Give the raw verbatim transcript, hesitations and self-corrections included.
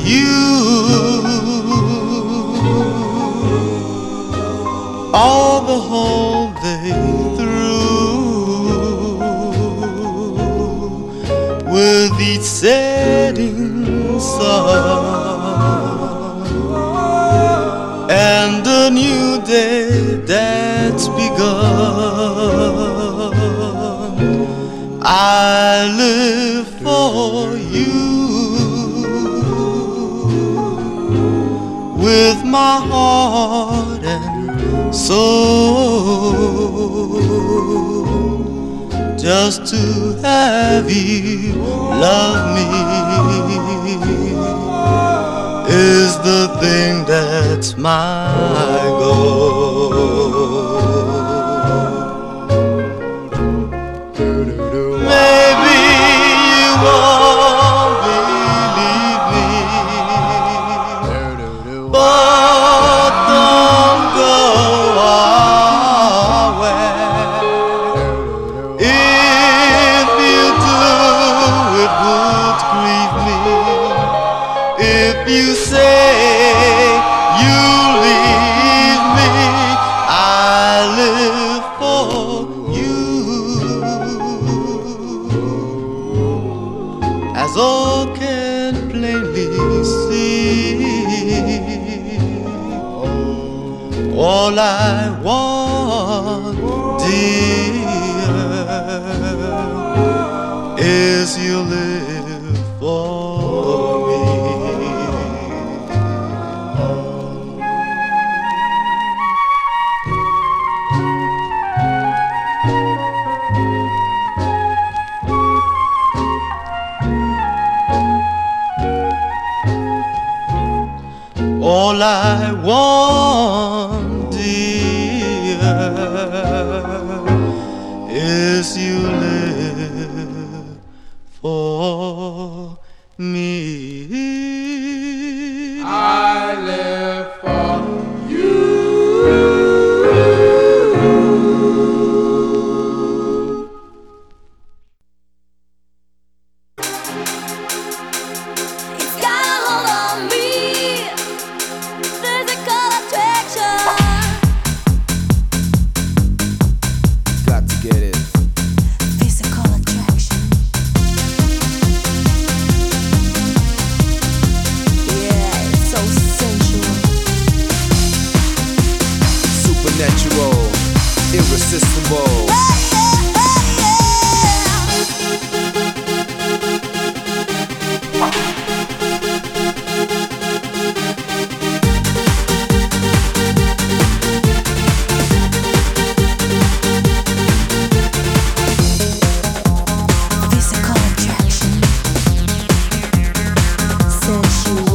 you all the whole day through, with each setting sun and a new day that's begun. I live for you with my heart and soul, just to have you love me is the thing that's my goal. Maybe you won't believe me, but don't go away. If you do, it would grieve me. If you say you leave me, I live for you. As all can plainly see, all I want, dear, is you live for me. All I want, dear, is you live for me. I live for you. It's got a hold on me. Physical attraction. Got to get it. Physical attraction. Yeah, it's so sensual. Supernatural, irresistible. Hey, yeah, hey, yeah. Physical attraction. Sensual.